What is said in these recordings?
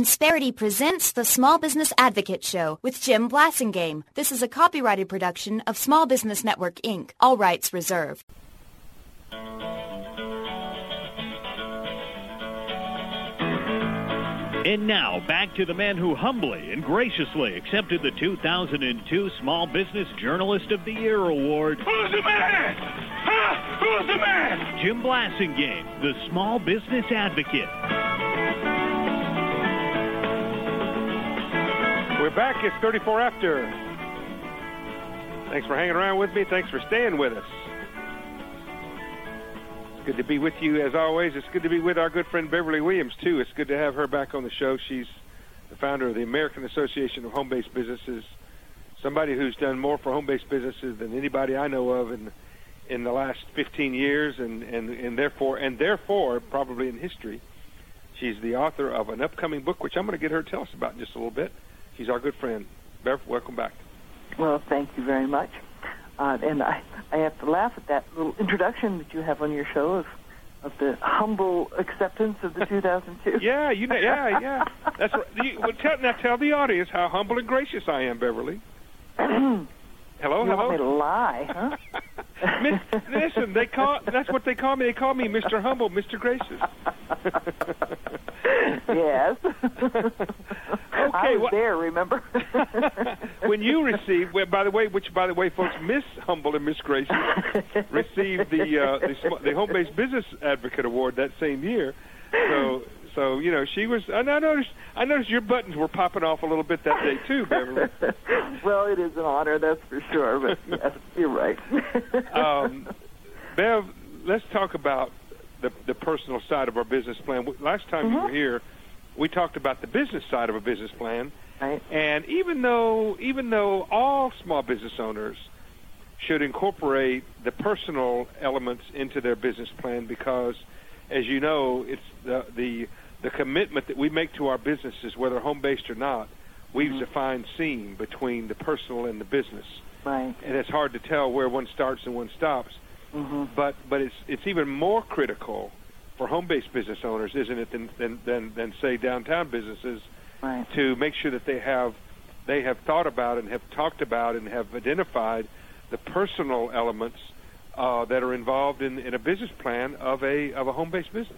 Insperity presents the Small Business Advocate Show with Jim Blasingame. This is a copyrighted production of Small Business Network, Inc. All rights reserved. And now, back to the man who humbly and graciously accepted the 2002 Small Business Journalist of the Year Award. Who's the man? Huh? Who's the man? Jim Blasingame, the Small Business Advocate. We're back. It's 34 after. Thanks for hanging around with me. Thanks for staying with us. It's good to be with you as always. It's good to be with our good friend Beverly Williams, too. It's good to have her back on the show. She's the founder of the American Association of Home-Based Businesses, somebody who's done more for home-based businesses than anybody I know of in the last 15 years, and therefore, probably in history. She's the author of an upcoming book, which I'm going to get her to tell us about in just a little bit. She's our good friend. Bev, welcome back. Well, thank you very much. And I have to laugh at that little introduction that you have on your show of the humble acceptance of the 2002. Yeah. That's right. Tell the audience how humble and gracious I am, Beverly. Hello. You want me to lie, huh? Listen, that's what they call me. They call me Mr. Humble, Mr. Gracious. Yes. Okay, I was there, remember? When you received, by the way, folks, Miss Humble and Miss Gracious received the Home-Based Business Advocate Award that same year. So she was. And I noticed your buttons were popping off a little bit that day too, Beverly. Well, it is an honor, that's for sure. But yes, you're right. Bev, let's talk about the personal side of our business plan. Last time you were here, we talked about the business side of a business plan. Right. And even though all small business owners should incorporate the personal elements into their business plan, because, as you know, it's the commitment that we make to our businesses, whether home-based or not, weaves a fine seam between the personal and the business. Right. And it's hard to tell where one starts and one stops. But it's even more critical for home-based business owners, isn't it, than say downtown businesses, right, to make sure that they have thought about and have talked about and have identified the personal elements that are involved in a business plan of a home-based business.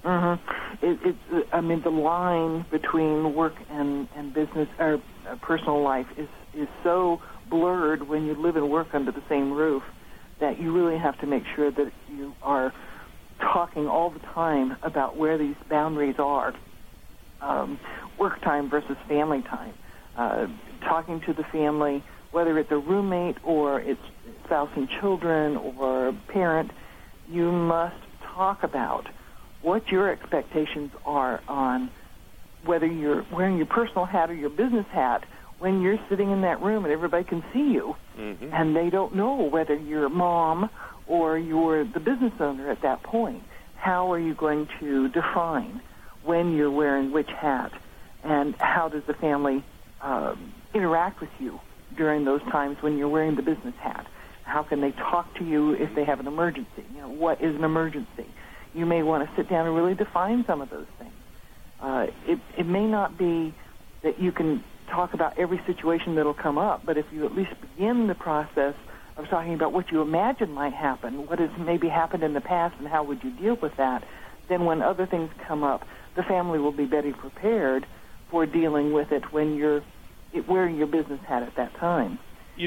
The line between work and business or personal life is so blurred when you live and work under the same roof that you really have to make sure that you are talking all the time about where these boundaries are. Work time versus family time. Talking to the family, whether it's a roommate or it's spouse and children or a parent, you must talk about what your expectations are on whether you're wearing your personal hat or your business hat when you're sitting in that room and everybody can see you, and they don't know whether you're mom or you're the business owner at that point. How are you going to define when you're wearing which hat, and how does the family interact with you during those times when you're wearing the business hat? How can they talk to you if they have an emergency? What is an emergency? You may want to sit down and really define some of those things. It may not be that you can talk about every situation that'll come up, but if you at least begin the process of talking about what you imagine might happen, what has maybe happened in the past, and how would you deal with that, then when other things come up, the family will be better prepared for dealing with it when you're wearing your business hat at that time.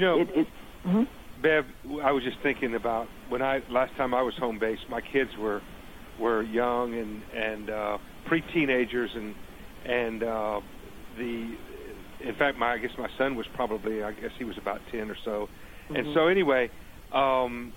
Bev, I was just thinking about last time I was home-based, my kids were young and pre-teenagers, in fact, I guess my son was probably, he was about 10 or so. And so anyway, my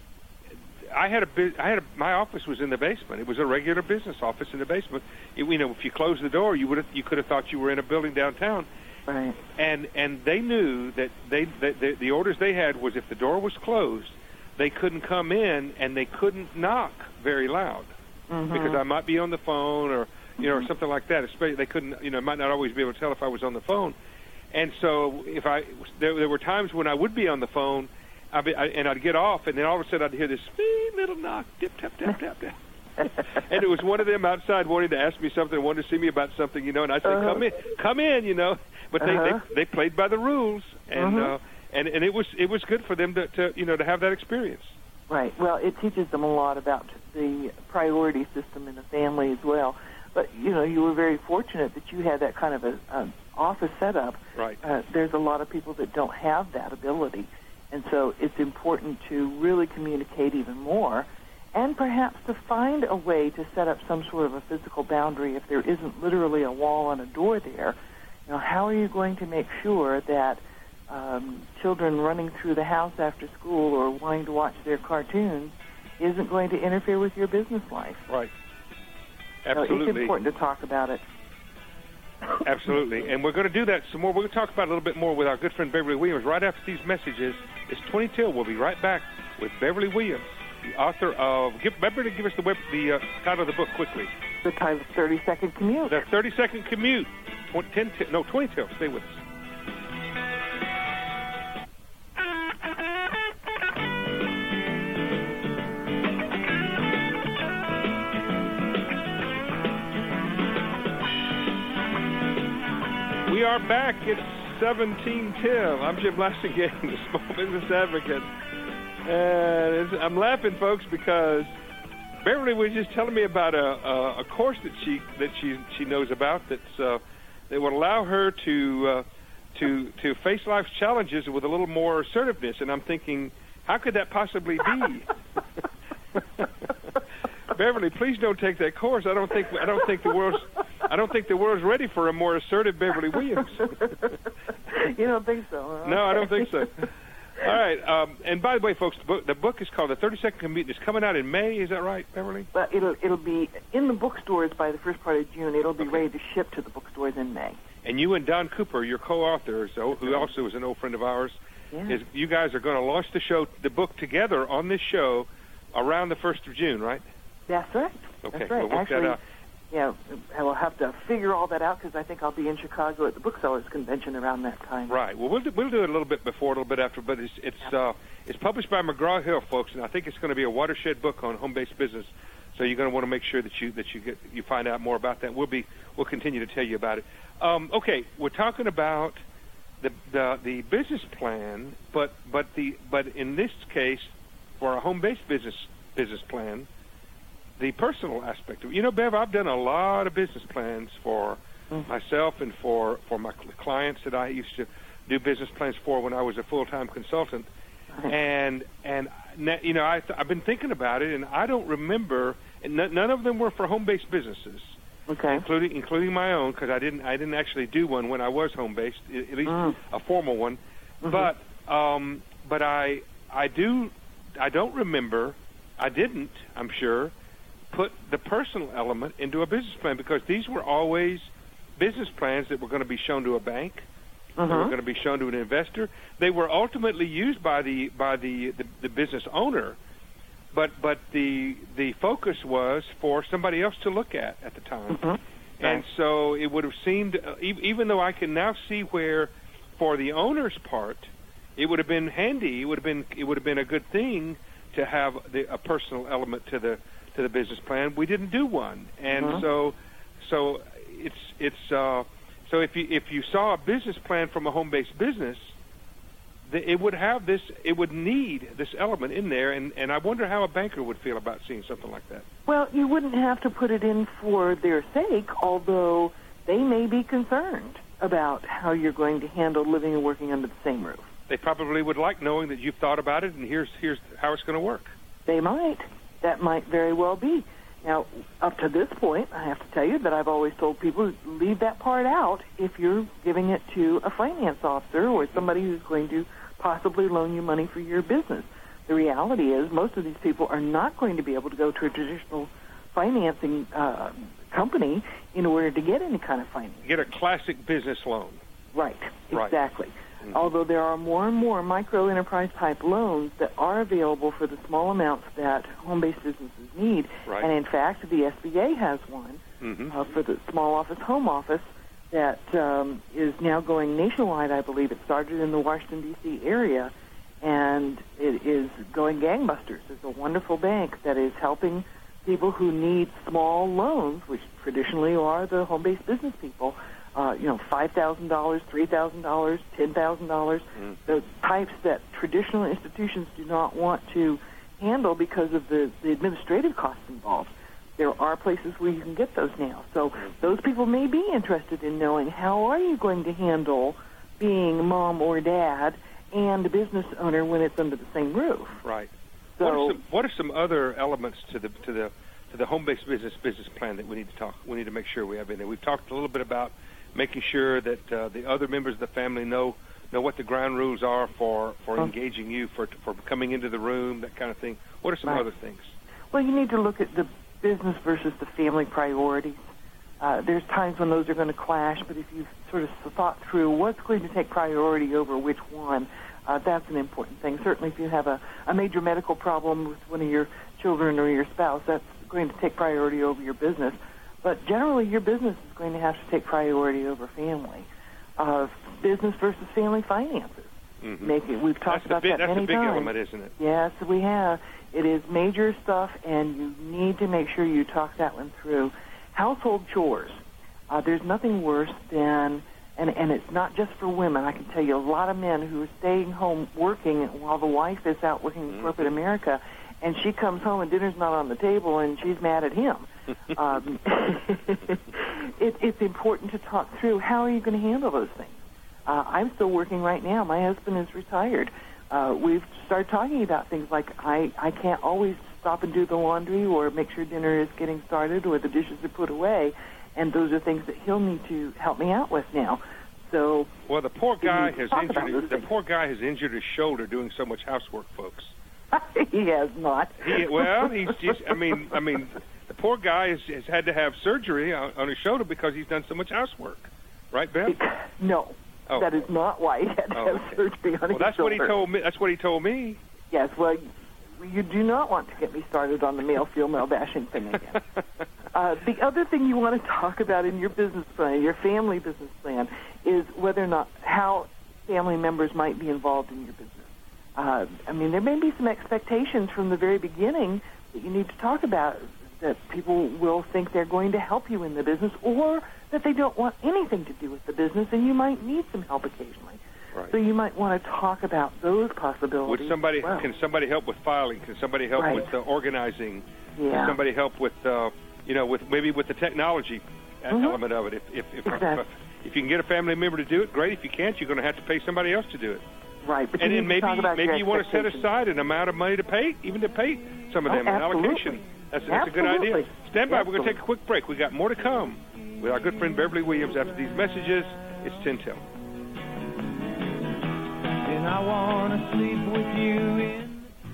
office was in the basement. It was a regular business office in the basement. If you closed the door, you could have thought you were in a building downtown. Right. And they knew that the orders they had was if the door was closed, they couldn't come in and they couldn't knock very loud because I might be on the phone or or something like that. Especially they couldn't, might not always be able to tell if I was on the phone. And so there were times when I would be on the phone, I'd get off, and then all of a sudden I'd hear this little knock, tip, tap, tap, tap, tap. And it was one of them outside wanting to ask me something, wanted to see me about something, and I said, come in, But they played by the rules, and and it was good for them to have that experience. Right. Well, it teaches them a lot about the priority system in the family as well. But you were very fortunate that you had that kind of an office setup. Right. There's a lot of people that don't have that ability, and so it's important to really communicate even more, and perhaps to find a way to set up some sort of a physical boundary if there isn't literally a wall and a door there. How are you going to make sure that children running through the house after school or wanting to watch their cartoons isn't going to interfere with your business life? Right. Absolutely. It's important to talk about it. Absolutely. And we're going to do that some more. We're going to talk about it a little bit more with our good friend Beverly Williams right after these messages. It's 20 till. We'll be right back with Beverly Williams, the author of... Remember to give us the title of the book quickly. The title is 30-Second Commute. The 30-Second Commute. 20 till. Stay with us. We are back. It's 17 till. I'm Jim Blasingame, the Small Business Advocate. And I'm laughing, folks, because Beverly was just telling me about a course that she knows about that would allow her to face life's challenges with a little more assertiveness. And I'm thinking, how could that possibly be? Beverly, please don't take that course. I don't think the world's ready for a more assertive Beverly Williams. You don't think so? Huh? No, I don't think so. All right. And by the way, folks, the book is called The 30-Second Commute. It's coming out in May. Is that right, Beverly? Well, it'll be in the bookstores by the first part of June. It'll be ready to ship to the bookstores in May. And you and Don Cooper, your co-authors, who also is an old friend of ours, you guys are going to launch the book together on this show around the 1st of June, right? That's right. Okay, that's right. We'll work that out. Yeah, I will have to figure all that out because I think I'll be in Chicago at the Booksellers Convention around that time. Right. Well, we'll do it a little bit before, a little bit after, but it's published by McGraw-Hill, folks, and I think it's going to be a watershed book on home-based business. So you're going to want to make sure that you find out more about that. We'll continue to tell you about it. Okay, we're talking about the business plan, but in this case, for a home-based business plan, the personal aspect of it. Bev, I've done a lot of business plans for myself and for my clients that I used to do business plans for when I was a full-time consultant. And I've been thinking about it, and I don't remember. And none of them were for home-based businesses, okay, including my own, because I didn't actually do one when I was home-based, at least a formal one. But I don't remember. I didn't. I'm sure. Put the personal element into a business plan because these were always business plans that were going to be shown to a bank, they were going to be shown to an investor. They were ultimately used by the business owner, but the focus was for somebody else to look at the time. And so it would have seemed, even though I can now see where, for the owner's part, it would have been handy. It would have been a good thing to have a personal element to the business plan. We didn't do one, and so if you saw a business plan from a home-based business, it would need this element in there, and I wonder how a banker would feel about seeing something like that. Well, you wouldn't have to put it in for their sake, although they may be concerned about how you're going to handle living and working under the same roof. They probably would like knowing that you've thought about it, and here's how it's going to work. They might. That might very well be. Now, up to this point, I have to tell you that I've always told people, leave that part out if you're giving it to a finance officer or somebody who's going to possibly loan you money for your business. The reality is most of these people are not going to be able to go to a traditional financing company in order to get any kind of finance. Get a classic business loan. Right, exactly. Although there are more and more micro-enterprise type loans that are available for the small amounts that home-based businesses need. Right. And in fact, the SBA has one for the small office, home office that is now going nationwide, I believe. It started in the Washington, D.C. area, and it is going gangbusters. It's a wonderful bank that is helping people who need small loans, which traditionally are the home-based business people, $5,000, $3,000, $10,000, the types that traditional institutions do not want to handle because of the administrative costs involved. There are places where you can get those now. So those people may be interested in knowing how are you going to handle being mom or dad and a business owner when it's under the same roof. Right. So what are some other elements to the home-based business plan that we need to make sure we have in there? We've talked a little bit about making sure that the other members of the family know what the ground rules are for engaging you, for coming into the room, that kind of thing. What are some other things? Well, you need to look at the business versus the family priorities. There's times when those are going to clash, but if you've sort of thought through what's going to take priority over which one, that's an important thing. Certainly if you have a major medical problem with one of your children or your spouse, that's going to take priority over your business. But generally your business is going to have to take priority over family. Business versus family finances. Mm-hmm. We've talked about that many times. That's a big element, isn't it? Yes, we have. It is major stuff, and you need to make sure you talk that one through. Household chores. There's nothing worse than, and it's not just for women. I can tell you a lot of men who are staying home working while the wife is out working in corporate America, and she comes home and dinner's not on the table, and she's mad at him. It's important to talk through how are you going to handle those things. I'm still working right now. My husband is retired. We've started talking about things like I can't always stop and do the laundry or make sure dinner is getting started or the dishes are put away, and those are things that he'll need to help me out with now. So, well, the poor guy has injured his shoulder doing so much housework, folks. He has not. He's just. I mean, the poor guy has had to have surgery on his shoulder because he's done so much housework, right, Bev? No. Oh. That is not why he had to have surgery on his that's shoulder. That's what he told me. Yes, well, you do not want to get me started on the male-female bashing thing again. The other thing you want to talk about in your business plan, your family business plan, is whether or not how family members might be involved in your business. There may be some expectations from the very beginning that you need to talk about, that people will think they're going to help you in the business, or that they don't want anything to do with the business, and you might need some help occasionally. Right. So you might want to talk about those possibilities. Can somebody help with filing? Can somebody help with organizing? Yeah. Can somebody help with with the technology element of it? If you can get a family member to do it, great. If you can't, you're going to have to pay somebody else to do it. Right. But and then maybe you want to set aside an amount of money to pay some of them, an allocation. That's a good idea. Stand by. We're going to take a quick break. We got more to come with our good friend Beverly Williams after these messages. It's 10 till. And I want to sleep with you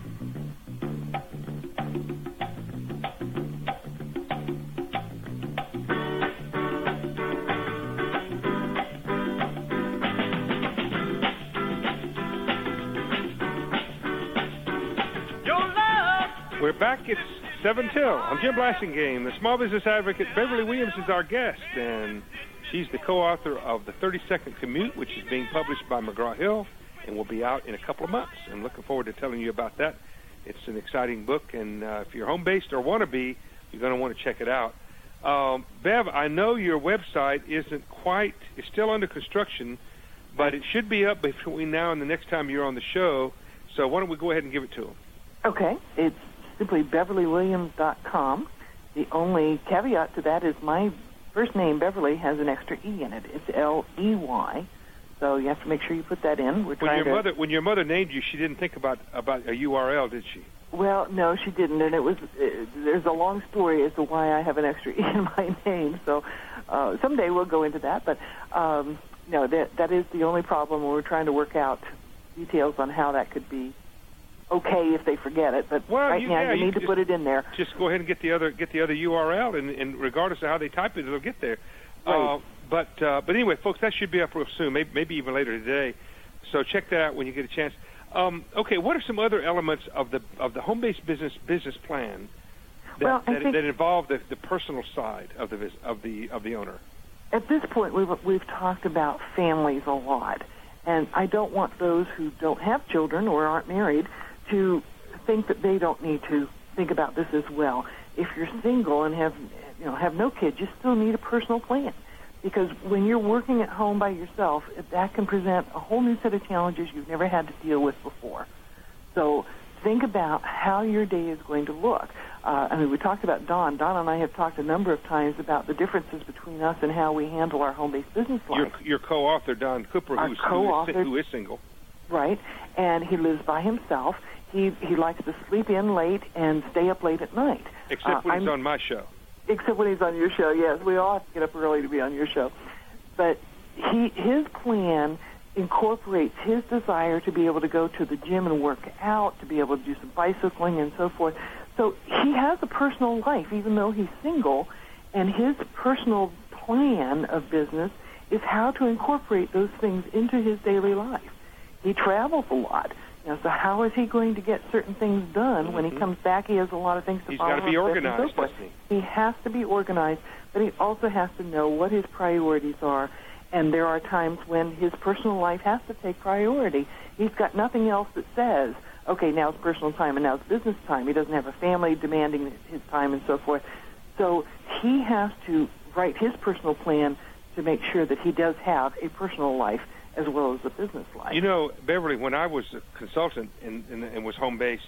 We're back. It's 7 till. I'm Jim Blasingame. The small business advocate Beverly Williams is our guest, and she's the co-author of The 30-Second Commute, which is being published by McGraw-Hill and will be out in a couple of months. I'm looking forward to telling you about that. It's an exciting book, and if you're home-based or want to be, you're going to want to check it out. Bev, I know your website it's still under construction, but it should be up between now and the next time you're on the show, so why don't we go ahead and give it to them? Okay. It's simply BeverlyWilliams.com. The only caveat to that is my first name, Beverly, has an extra E in it. It's L-E-Y. So you have to make sure you put that in. When your mother named you, she didn't think about a URL, did she? Well, no, she didn't, and there's a long story as to why I have an extra E in my name. So someday we'll go into that. But no, that is the only problem. We're trying to work out details on how that could be okay if they forget it, but now you need to put it in there. Just go ahead and get the other URL, and regardless of how they type it, it'll get there. Right. But anyway, folks, that should be up real soon, maybe even later today. So check that out when you get a chance. Okay, what are some other elements of the home-based business plan that involve the personal side of the owner? At this point, we've talked about families a lot, and I don't want those who don't have children or aren't married to think that they don't need to think about this as well. if you're single and have no kids, you still need a personal plan. Because when you're working at home by yourself, that can present a whole new set of challenges you've never had to deal with before. So think about how your day is going to look. We talked about Dawn. Dawn and I have talked a number of times about the differences between us and how we handle our home-based business life. Your co-author, Don Cooper, who is single. Right, and he lives by himself. He likes to sleep in late and stay up late at night. Except when he's on my show. Except when he's on your show, yes. We all have to get up early to be on your show. But his plan incorporates his desire to be able to go to the gym and work out, to be able to do some bicycling and so forth. So he has a personal life, even though he's single, and his personal plan of business is how to incorporate those things into his daily life. He travels a lot. So how is he going to get certain things done when he comes back? He has a lot of things to follow. He's got to be organized, doesn't he? He has to be organized, but he also has to know what his priorities are. And there are times when his personal life has to take priority. He's got nothing else that says, okay, now it's personal time and now it's business time. He doesn't have a family demanding his time and so forth. So he has to write his personal plan to make sure that he does have a personal life as well as a business life. You know, Beverly, when I was a consultant and was home-based,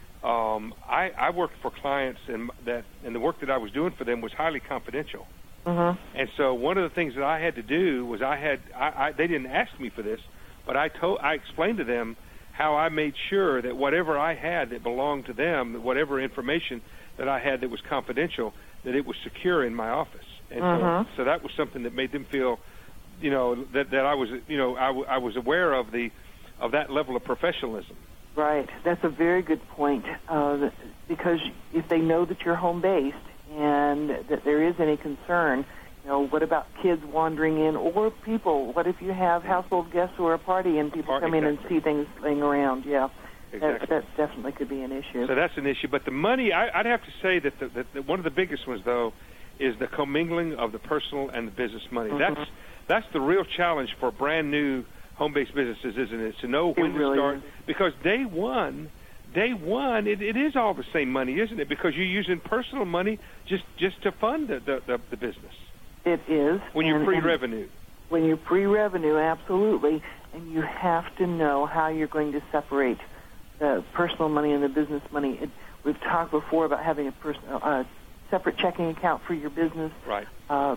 I worked for clients, and the work that I was doing for them was highly confidential. Mm-hmm. And so one of the things that I had to do was they didn't ask me for this, but I explained to them how I made sure that whatever I had that belonged to them, whatever information that I had that was confidential, that it was secure in my office. And so that was something that made them feel, that I was, I was aware of that level of professionalism. Right. That's a very good point, because if they know that you're home-based and that there is any concern, what about kids wandering in or people? What if you have household guests or a party and people come in and see things laying around? Yeah. Exactly. That definitely could be an issue. So that's an issue. But the money, I'd have to say that one of the biggest ones, though, is the commingling of the personal and the business money. That's the real challenge for brand new home-based businesses, isn't it? To know when to start. Because day one, it is all the same money, isn't it? Because you're using personal money just to fund the business. It is. When you're pre-revenue. When you're pre-revenue, absolutely. And you have to know how you're going to separate the personal money and the business money. We've talked before about having a separate checking account for your business. Right.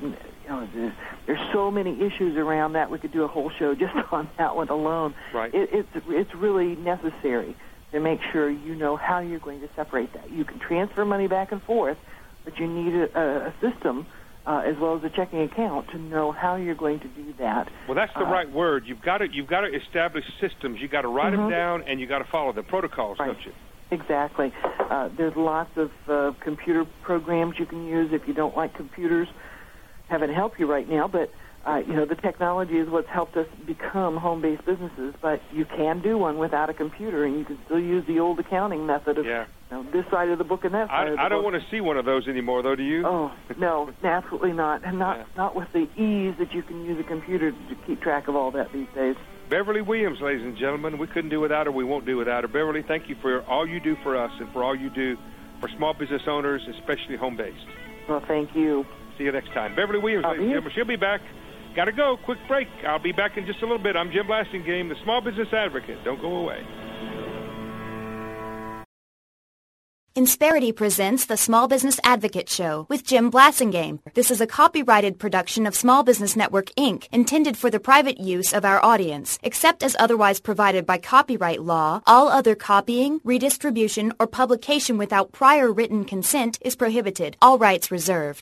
There's so many issues around that. We could do a whole show just on that one alone. Right. It's really necessary to make sure you know how you're going to separate that. You can transfer money back and forth, but you need a system as well as a checking account to know how you're going to do that. Well, that's the right word. You've got to establish systems. You've got to write them down, and you've got to follow the protocols, don't you? Exactly. There's lots of computer programs you can use if you don't like computers. Haven't helped you right now, but the technology is what's helped us become home-based businesses. But you can do one without a computer, and you can still use the old accounting method of this side of the book and that side of the book. I don't want to see one of those anymore, though. Do you? Oh no, absolutely not, and not with the ease that you can use a computer to keep track of all that these days. Beverly Williams, ladies and gentlemen. We couldn't do without her. We won't do without her. Beverly, thank you for all you do for us and for all you do for small business owners, especially home-based. Well, thank you. See you next time. Beverly Williams, ladies and gentlemen. She'll be back. Got to go. Quick break. I'll be back in just a little bit. I'm Jim Blasingame, the Small Business Advocate. Don't go away. Insperity presents the Small Business Advocate Show with Jim Blasingame. This is a copyrighted production of Small Business Network, Inc., intended for the private use of our audience. Except as otherwise provided by copyright law, all other copying, redistribution, or publication without prior written consent is prohibited. All rights reserved.